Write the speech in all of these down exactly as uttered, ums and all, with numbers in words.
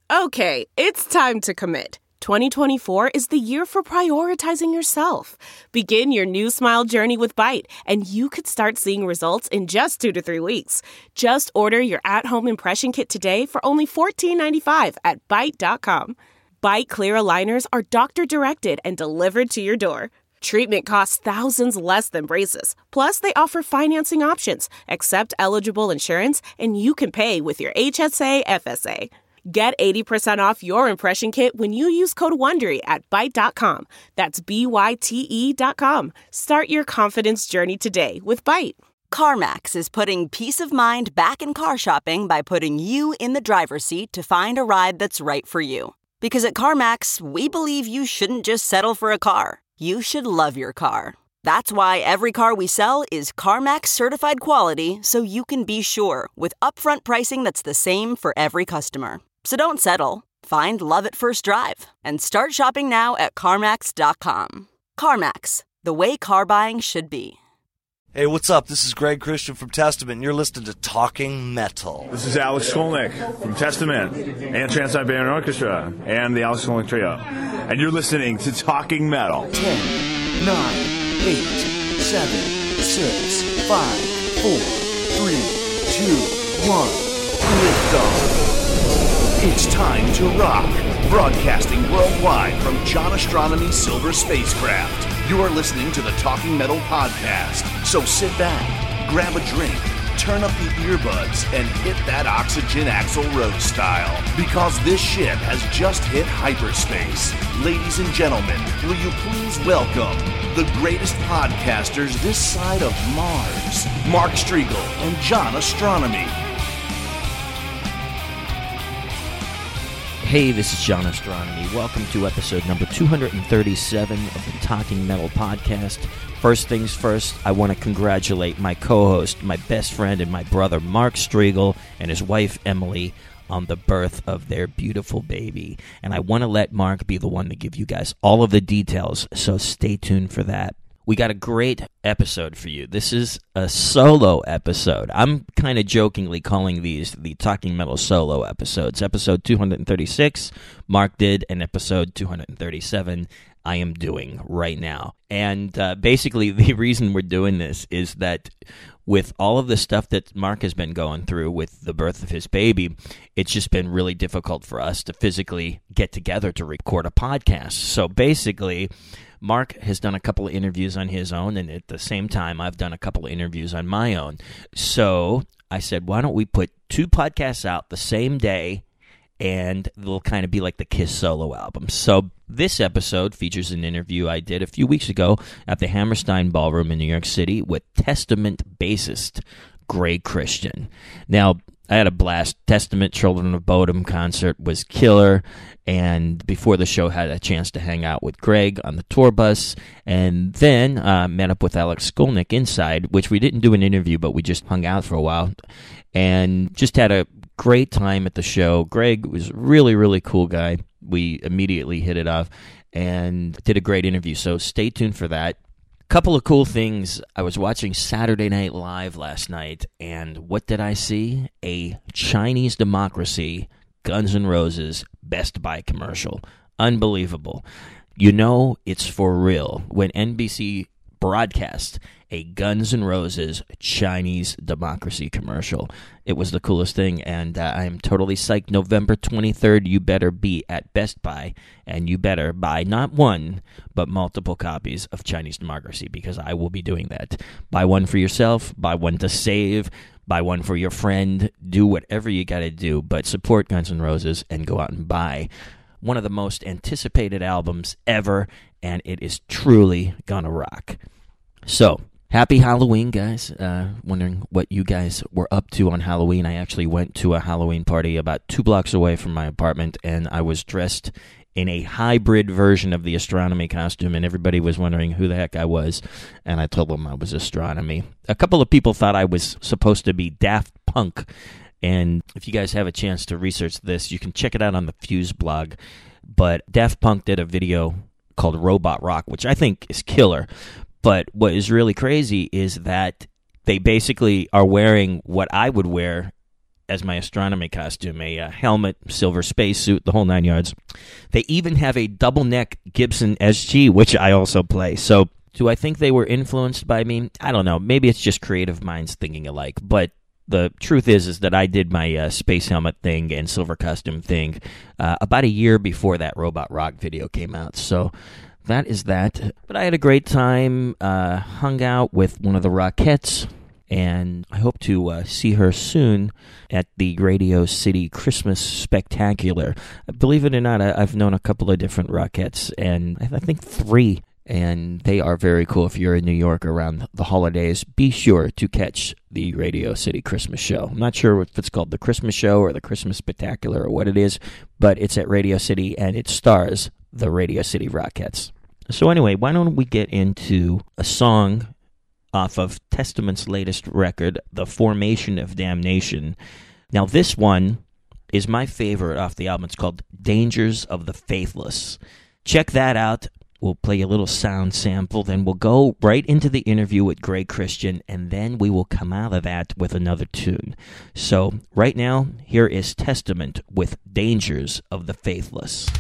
Okay, it's time to commit. twenty twenty-four is the year for prioritizing yourself. Begin your new smile journey with Byte, and you could start seeing results in just two to three weeks. Just order your at-home impression kit today for only fourteen ninety-five at byte dot com. Byte clear aligners are doctor-directed and delivered to your door. Treatment costs thousands less than braces. Plus, they offer financing options, accept eligible insurance, and you can pay with your H S A F S A. Get eighty percent off your impression kit when you use code WONDERY at byte dot com. That's B Y T E dot com. Start your confidence journey today with Byte. CarMax is putting peace of mind back in car shopping by putting you in the driver's seat to find a ride that's right for you. Because at CarMax, we believe you shouldn't just settle for a car. You should love your car. That's why every car we sell is CarMax certified quality, so you can be sure with upfront pricing that's the same for every customer. So don't settle. Find love at first drive and start shopping now at CarMax dot com. CarMax, the way car buying should be. Hey, what's up? This is Greg Christian from Testament, and you're listening to Talking Metal. This is Alex Skolnick from Testament and Trans-Siberian Orchestra and the Alex Skolnick Trio. And you're listening to Talking Metal. ten, nine, eight, seven, six, five, four, three, two, one. Lift off. It's time to rock. Broadcasting worldwide from John Astronomy Silver Spacecraft. You are listening to the Talking Metal Podcast. So sit back, grab a drink, turn up the earbuds, and hit that oxygen Axl Rose style. Because this ship has just hit hyperspace. Ladies and gentlemen, will you please welcome the greatest podcasters this side of Mars, Mark Strigl and John Astronomy. Hey, this is John Astronomy. Welcome to episode number two hundred thirty-seven of the Talking Metal Podcast. First things first, I want to congratulate my co-host, my best friend, and my brother, Mark Strigl, and his wife, Emily, on the birth of their beautiful baby. And I want to let Mark be the one to give you guys all of the details, so stay tuned for that. We got a great episode for you. This is a solo episode. I'm kind of jokingly calling these the Talking Metal solo episodes. Episode two hundred thirty-six, Mark did, and episode two hundred thirty-seven, I am doing right now. And uh, basically, the reason we're doing this is that with all of the stuff that Mark has been going through with the birth of his baby, it's just been really difficult for us to physically get together to record a podcast. So basically, Mark has done a couple of interviews on his own, and at the same time, I've done a couple of interviews on my own. So I said, why don't we put two podcasts out the same day, and they'll kind of be like the Kiss solo album. So this episode features an interview I did a few weeks ago at the Hammerstein Ballroom in New York City with Testament bassist Greg Christian. Now, I had a blast. Testament Children of Bodom concert was killer, and before the show, had a chance to hang out with Greg on the tour bus, and then uh, met up with Alex Skolnick inside, which we didn't do an interview, but we just hung out for a while, and just had a great time at the show. Greg was a really, really cool guy. We immediately hit it off and did a great interview, so stay tuned for that. Couple of cool things. I was watching Saturday Night Live last night, and what did I see? A Chinese Democracy, Guns N' Roses, Best Buy commercial. Unbelievable. You know it's for real when N B C broadcast a Guns N' Roses Chinese Democracy commercial. It was the coolest thing, and uh, I am totally psyched. November twenty-third, you better be at Best Buy, and you better buy not one, but multiple copies of Chinese Democracy, because I will be doing that. Buy one for yourself, buy one to save, buy one for your friend, do whatever you got to do, but support Guns N' Roses and go out and buy one of the most anticipated albums ever, and it is truly gonna rock. So, happy Halloween, guys. Uh, wondering what you guys were up to on Halloween. I actually went to a Halloween party about two blocks away from my apartment, and I was dressed in a hybrid version of the Astronomy costume, and everybody was wondering who the heck I was, and I told them I was Astronomy. A couple of people thought I was supposed to be Daft Punk, and if you guys have a chance to research this, you can check it out on the Fuse blog, but Daft Punk did a video called Robot Rock, which I think is killer. But what is really crazy is that they basically are wearing what I would wear as my astronomy costume, a uh, helmet, silver spacesuit, the whole nine yards. They even have a double-neck Gibson S G, which I also play. So do I think they were influenced by me? I don't know. Maybe it's just creative minds thinking alike. But the truth is is that I did my uh, space helmet thing and silver costume thing uh, about a year before that Robot Rock video came out. So that is that. But I had a great time, uh, hung out with one of the Rockettes, and I hope to uh, see her soon at the Radio City Christmas Spectacular. Believe it or not, I, I've known a couple of different Rockettes, and I, I think three, and they are very cool. If you're in New York around the holidays, be sure to catch the Radio City Christmas Show. I'm not sure if it's called the Christmas Show or the Christmas Spectacular or what it is, but it's at Radio City, and it stars the Radio City Rockettes. So anyway, why don't we get into a song off of Testament's latest record, The Formation of Damnation. Now, this one is my favorite off the album. It's called Dangers of the Faithless. Check that out. We'll play a little sound sample, then we'll go right into the interview with Greg Christian, and then we will come out of that with another tune. So, right now, here is Testament with Dangers of the Faithless.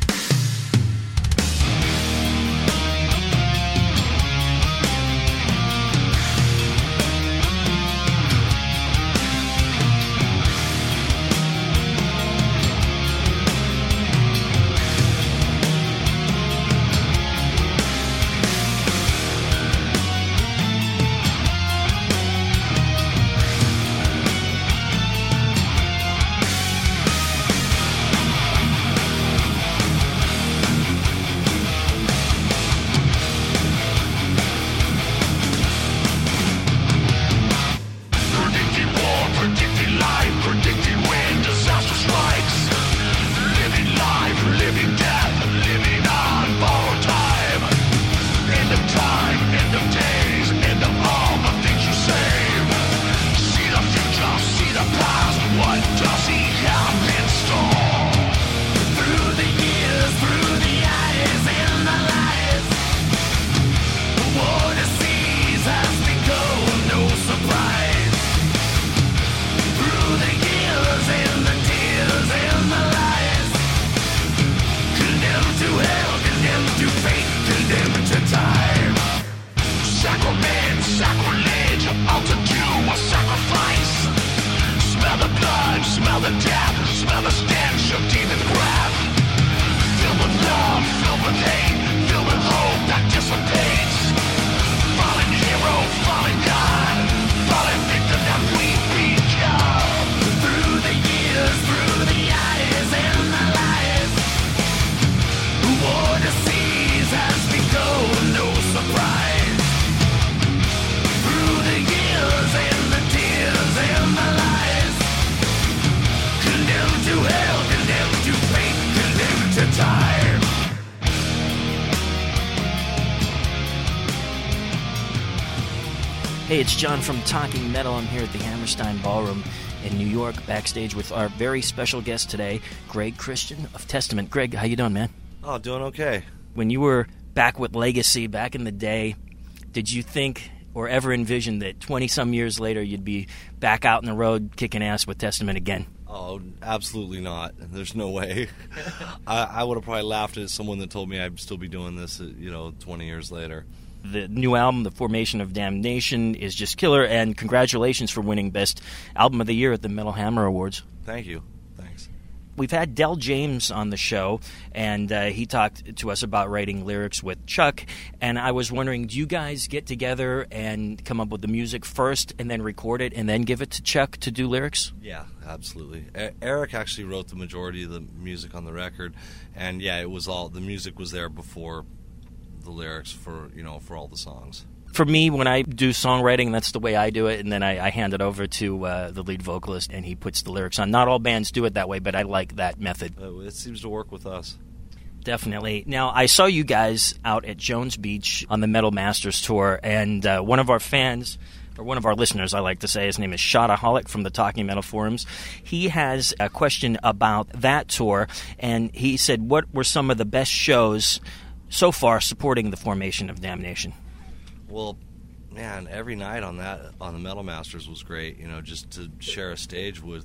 Hey, it's John from Talking Metal. I'm here at the Hammerstein Ballroom in New York, backstage with our very special guest today, Greg Christian of Testament. Greg, how you doing, man? Oh, doing okay. When you were back with Legacy back in the day, did you think or ever envision that twenty-some years later you'd be back out on the road kicking ass with Testament again? Oh, absolutely not. There's no way. I, I would have probably laughed at someone that told me I'd still be doing this, you know, twenty years later. The new album, The Formation of Damnation, is just killer, and congratulations for winning Best Album of the Year at the Metal Hammer Awards. Thank you. Thanks. We've had Del James on the show, and uh, he talked to us about writing lyrics with Chuck, and I was wondering, do you guys get together and come up with the music first and then record it and then give it to Chuck to do lyrics? Yeah, absolutely. E- Eric actually wrote the majority of the music on the record, and yeah, it was all, the music was there before the lyrics for, you know, for all the songs. For me, when I do songwriting, that's the way I do it, and then I, I hand it over to uh, the lead vocalist, and he puts the lyrics on. Not all bands do it that way, but I like that method. Uh, it seems to work with us. Definitely. Now, I saw you guys out at Jones Beach on the Metal Masters Tour, and uh, one of our fans, or one of our listeners, I like to say, his name is Shotaholic from the Talking Metal Forums. He has a question about that tour, and he said, what were some of the best shows so far supporting the Formation of Damnation? Well, man, every night on that on the Metal Masters was great. You know, just to share a stage with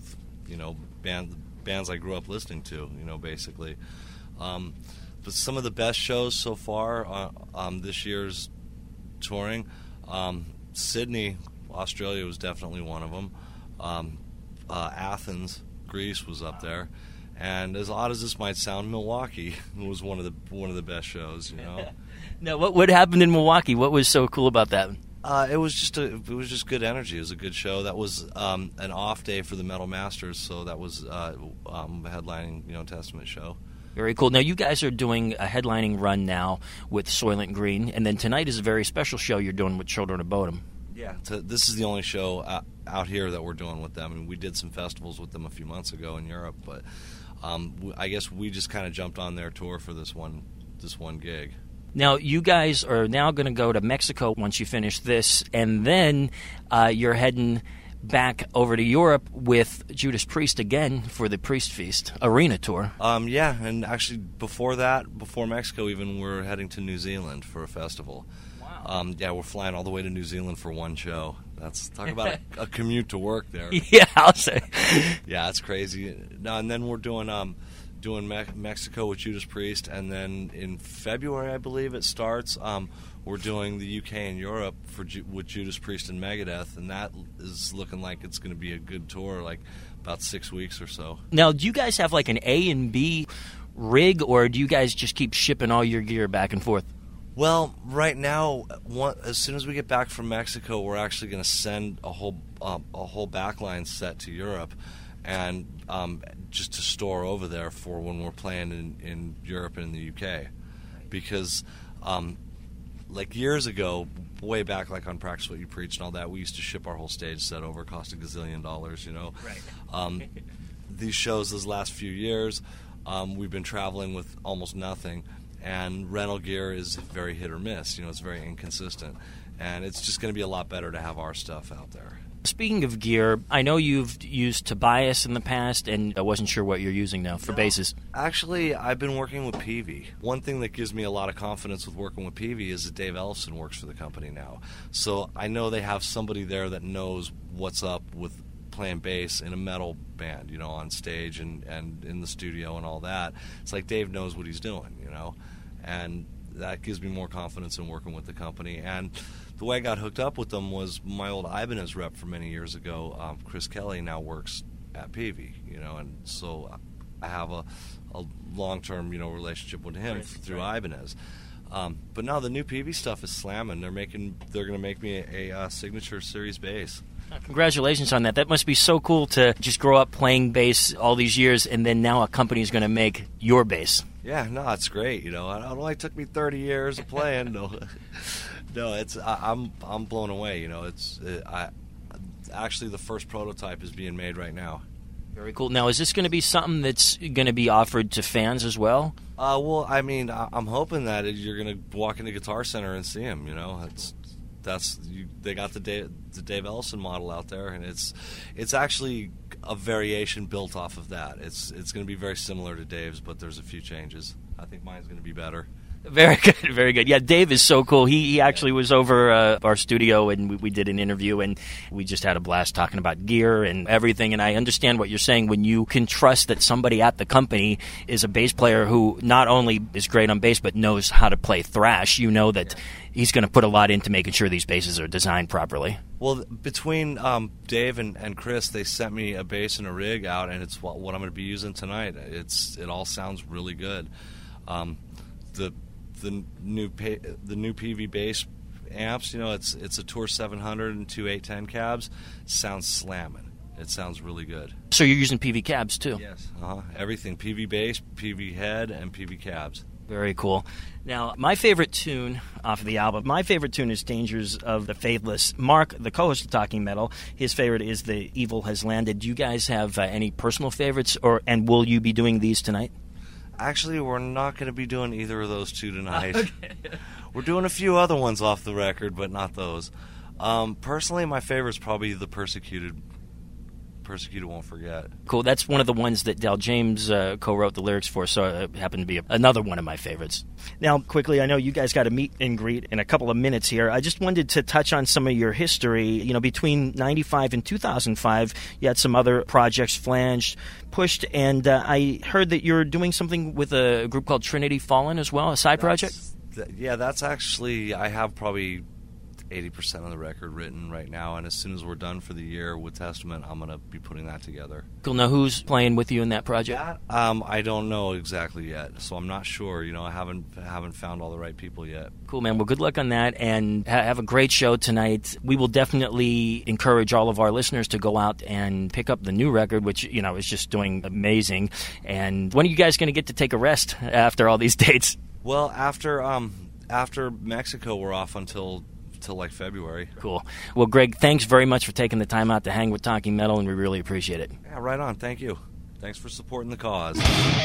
you know, band, bands I grew up listening to, you know, basically. Um, but some of the best shows so far uh, um, this year's touring, um, Sydney, Australia was definitely one of them. Um, uh, Athens, Greece was up there. And as odd as this might sound, Milwaukee was one of the one of the best shows, you know. Now, what what happened in Milwaukee? What was so cool about that? Uh, it was just a it was just good energy. It was a good show. That was um, an off day for the Metal Masters, so that was uh, um, a headlining, you know, Testament show. Very cool. Now, you guys are doing a headlining run now with Soylent Green, and then tonight is a very special show you're doing with Children of Bodom. Yeah, to, this is the only show out, out here that we're doing with them. I mean, we did some festivals with them a few months ago in Europe, but um, we, I guess we just kind of jumped on their tour for this one this one gig. Now, you guys are now going to go to Mexico once you finish this, and then uh, you're heading back over to Europe with Judas Priest again for the Priest Feast Arena Tour. Um, yeah, and actually before that, before Mexico even, we're heading to New Zealand for a festival. Wow. Um, yeah, we're flying all the way to New Zealand for one show. That's talk about a, a commute to work there. Yeah, I'll say. Yeah, it's crazy. No, and then we're doing um, doing Me- Mexico with Judas Priest, and then in February, I believe it starts. Um, we're doing the U K and Europe for Ju- with Judas Priest and Megadeth, and that is looking like it's going to be a good tour, like about six weeks or so. Now, do you guys have like an A and B rig, or do you guys just keep shipping all your gear back and forth? Well, right now, one, as soon as we get back from Mexico, we're actually going to send a whole um, a whole backline set to Europe, and um, just to store over there for when we're playing in, in Europe and in the U K, because um, like years ago, way back, like on Practice What You Preach and all that, we used to ship our whole stage set over, cost a gazillion dollars, you know. Right. Um, these shows, those last few years, um, we've been traveling with almost nothing. And rental gear is very hit or miss. You know, it's very inconsistent. And it's just going to be a lot better to have our stuff out there. Speaking of gear, I know you've used Tobias in the past, and I wasn't sure what you're using now for no, basses. Actually, I've been working with Peavey. One thing that gives me a lot of confidence with working with Peavey is that Dave Ellefson works for the company now. So I know they have somebody there that knows what's up with playing bass in a metal band, you know, on stage and, and in the studio and all that. It's like Dave knows what he's doing, you know. And that gives me more confidence in working with the company. And the way I got hooked up with them was my old Ibanez rep from many years ago, um, Chris Kelly, now works at Peavey, you know, and so I have a, a long-term, you know, relationship with him through Ibanez. Um, but now the new Peavey stuff is slamming. They're making, they're going to make me a, a uh, signature series bass. Congratulations on that. That must be so cool to just grow up playing bass all these years, and then now a company is going to make your bass. Yeah, no, it's great. You know, it only took me thirty years of playing. No, no, it's I, I'm I'm blown away. You know, it's it, I actually the first prototype is being made right now. Very cool. Now, is this going to be something that's going to be offered to fans as well? Uh, well, I mean, I, I'm hoping that you're going to walk into Guitar Center and see them. You know, it's. That's you, they got the Dave, the Dave Ellefson model out there, and it's it's actually a variation built off of that. It's it's going to be very similar to Dave's, but there's a few changes. I think mine's going to be better. Very good, very good. Yeah, Dave is so cool. He he actually was over uh, our studio, and we, we did an interview, and we just had a blast talking about gear and everything. And I understand what you're saying when you can trust that somebody at the company is a bass player who not only is great on bass, but knows how to play thrash. You know that he's going to put a lot into making sure these basses are designed properly. Well, between um, Dave and, and Chris, they sent me a bass and a rig out, and it's what, what I'm going to be using tonight. It's it all sounds really good. Um, the the new the new P V bass amps, you know, it's it's a Tour seven hundred and two eight ten cabs. Sounds slamming. It sounds really good. So you're using P V cabs too? Yes. Uh-huh. Everything. P V bass, P V head, and P V cabs. Very cool. Now, my favorite tune off of the album, my favorite tune is Dangers of the Faithless. Mark, the co-host of Talking Metal, his favorite is The Evil Has Landed. Do you guys have uh, any personal favorites, or and will you be doing these tonight? Actually, we're not going to be doing either of those two tonight. Okay. We're doing a few other ones off the record, but not those. Um, personally, my favorite is probably The Persecuted Persecuted Won't Forget. Cool. That's one of the ones that Del James uh, co-wrote the lyrics for, so it happened to be a, another one of my favorites. Now, quickly, I know you guys got a meet and greet in a couple of minutes here. I just wanted to touch on some of your history. You know, between ninety-five and two thousand five, you had some other projects, Flanged, Pushed, and uh, I heard that you're doing something with a group called Trinity Fallen as well, a side That's, project? Th- yeah, that's actually, I have probably eighty percent of the record written right now, and as soon as we're done for the year with Testament, I'm going to be putting that together. Cool. Now, who's playing with you in that project? Um, I don't know exactly yet, so I'm not sure. You know, I haven't haven't found all the right people yet. Cool, man. Well, good luck on that, and ha- have a great show tonight. We will definitely encourage all of our listeners to go out and pick up the new record, which, you know, is just doing amazing. And when are you guys going to get to take a rest after all these dates? Well, after um, after Mexico, we're off until... till like February. Cool. Well, Greg, thanks very much for taking the time out to hang with Talking Metal, and we really appreciate it. Yeah, right on. Thank you. Thanks for supporting the cause.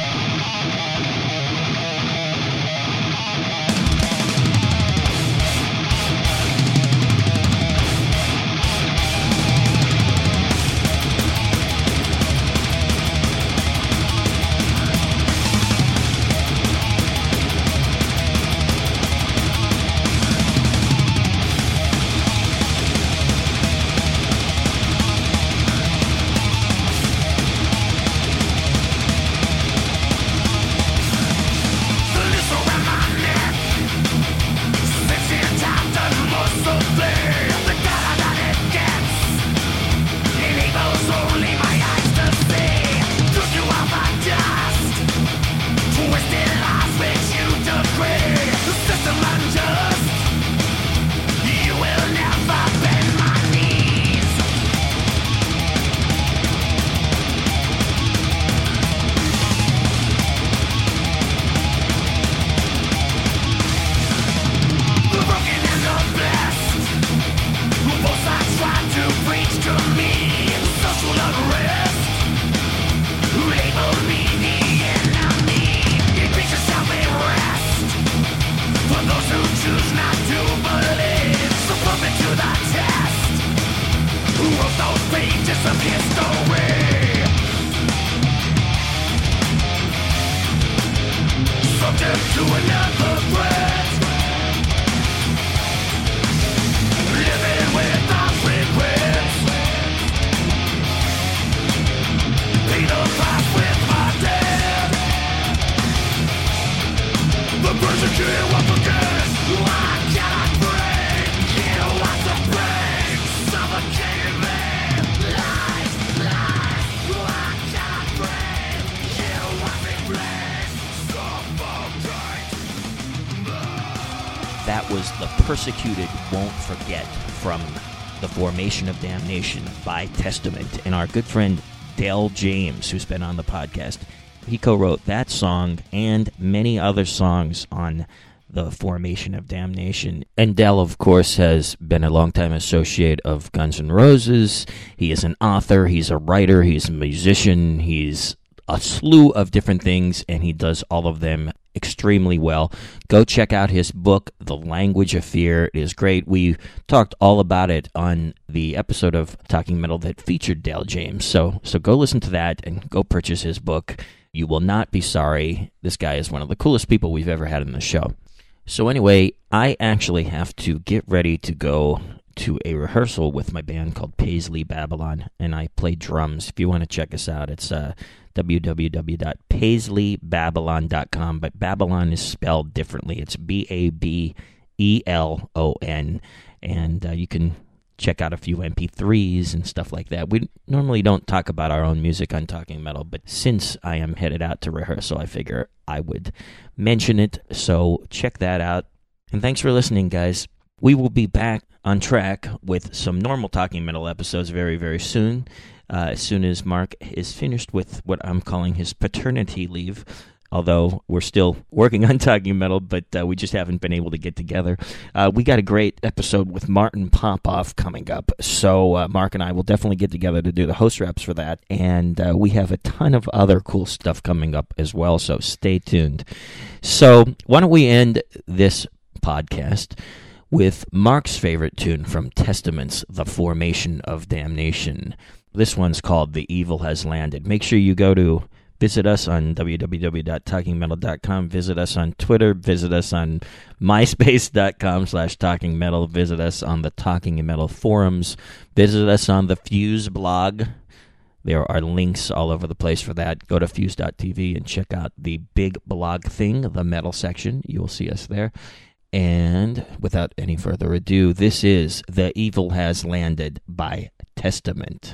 That was The Persecuted Won't Forget from The Formation of Damnation by Testament. And our good friend Del James, who's been on the podcast, he co-wrote that song and many other songs on The Formation of Damnation. And Del, of course, has been a longtime associate of Guns N' Roses. He is an author, he's a writer, he's a musician, he's a slew of different things, and he does all of them extremely well. Go check out his book, The Language of Fear. It is great. We talked all about it on the episode of Talking Metal that featured Del James. So, so go listen to that and go purchase his book. You will not be sorry. This guy is one of the coolest people we've ever had in the show. So anyway, I actually have to get ready to go to a rehearsal with my band called Paisley Babylon, and I play drums. If you want to check us out, it's uh, w w w dot paisley babylon dot com, but Babylon is spelled differently. It's B A B E L O N, and uh, you can check out a few M P threes and stuff like that. We normally don't talk about our own music on Talking Metal, but since I am headed out to rehearsal, I figure I would mention it, so check that out. And thanks for listening, guys. We will be back on track with some normal Talking Metal episodes very, very soon, uh, as soon as Mark is finished with what I'm calling his paternity leave, although we're still working on Talking Metal, but uh, we just haven't been able to get together. Uh, we got a great episode with Martin Popoff coming up, so uh, Mark and I will definitely get together to do the host reps for that, and uh, we have a ton of other cool stuff coming up as well, so stay tuned. So why don't we end this podcast with Mark's favorite tune from Testaments, The Formation of Damnation. This one's called The Evil Has Landed. Make sure you go to visit us on w w w dot talking metal dot com, visit us on Twitter, visit us on myspace dot com slash talking metal, visit us on the Talking Metal forums, visit us on the Fuse blog. There are links all over the place for that. Go to fuse dot t v and check out the big blog thing, the metal section. You will see us there. And without any further ado, this is The Evil Has Landed by Testament.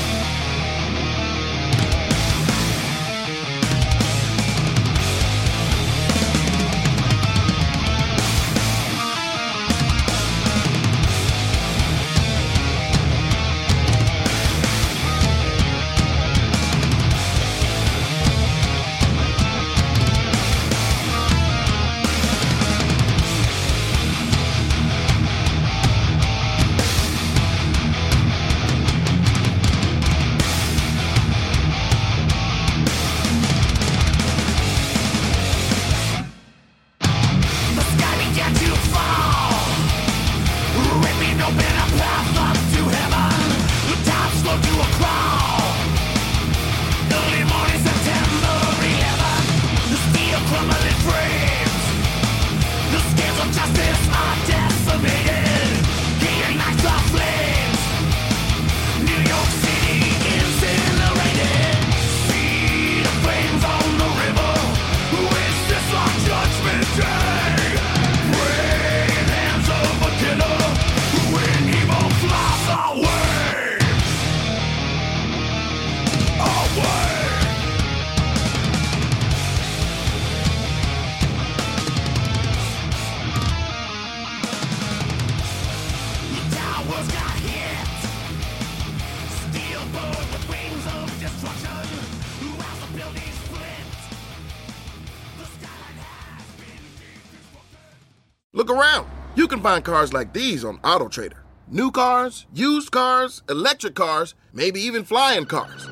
Look around. You can find cars like these on AutoTrader. New cars, used cars, electric cars, maybe even flying cars.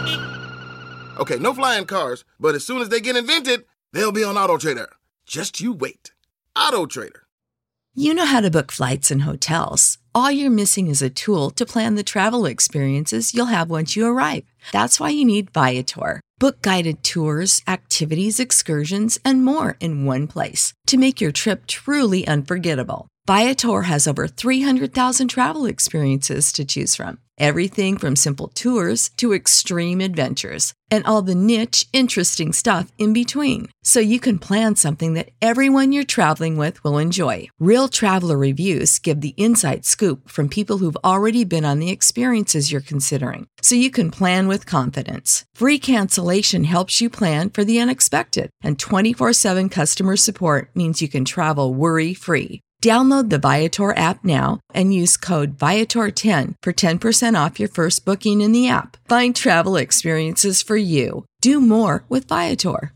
Okay, no flying cars, but as soon as they get invented, they'll be on AutoTrader. Just you wait. AutoTrader. You know how to book flights and hotels. All you're missing is a tool to plan the travel experiences you'll have once you arrive. That's why you need Viator. Book guided tours, activities, excursions, and more in one place to make your trip truly unforgettable. Viator has over three hundred thousand travel experiences to choose from. Everything from simple tours to extreme adventures and all the niche, interesting stuff in between. So you can plan something that everyone you're traveling with will enjoy. Real traveler reviews give the inside scoop from people who've already been on the experiences you're considering. So you can plan with confidence. Free cancellation helps you plan for the unexpected. And twenty-four seven customer support means you can travel worry-free. Download the Viator app now and use code Viator ten for ten percent off your first booking in the app. Find travel experiences for you. Do more with Viator.